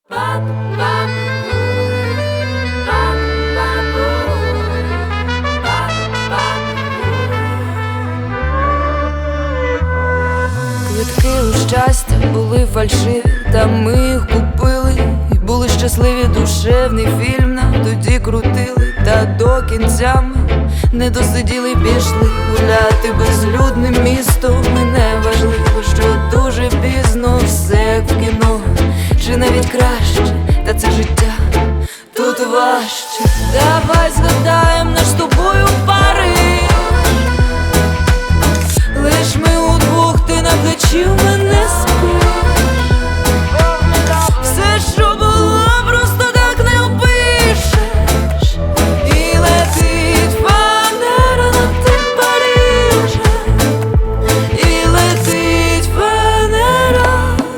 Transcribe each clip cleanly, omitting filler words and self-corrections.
Квитки у щастя були фальшиві, та ми їх купили і були щасливі. Душевний фільм нам тоді крутили, та до кінця ми не досиділи, пішли гуляти безлюдним містом. І не важливо, що дуже пізно, все як в кіно, чи навіть краще, та це життя тут важче. Давай згадаєм наш з тобою Париж. Лиш ми удвох, ти на плечі в мене спиш. Все, що було, просто так не опишеш. І летить фанера над тим Парижем, і летить фанера.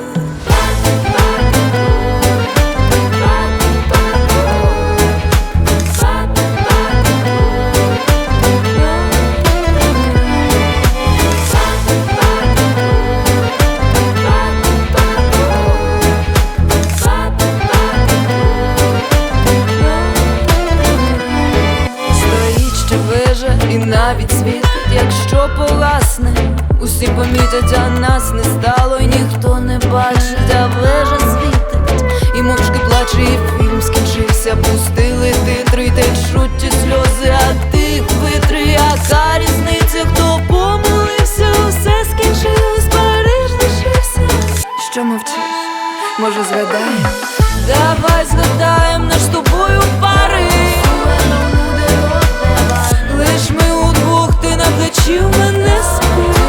І навіть світить, якщо погасне, усі помітять, а нас не стало, і ніхто не бачить, а вежа світить і мовчки плаче, і фільм скінчився. Пустили титри, течуть ті сльози, а тих витри, яка різниця, хто помилився, усе скінчилось, Париж лишився. Що мовчиш? Може згадаєм? Давай згадаєм наш з тобою Париж. Лиш ми удвох, ти на плечі в мене спиш.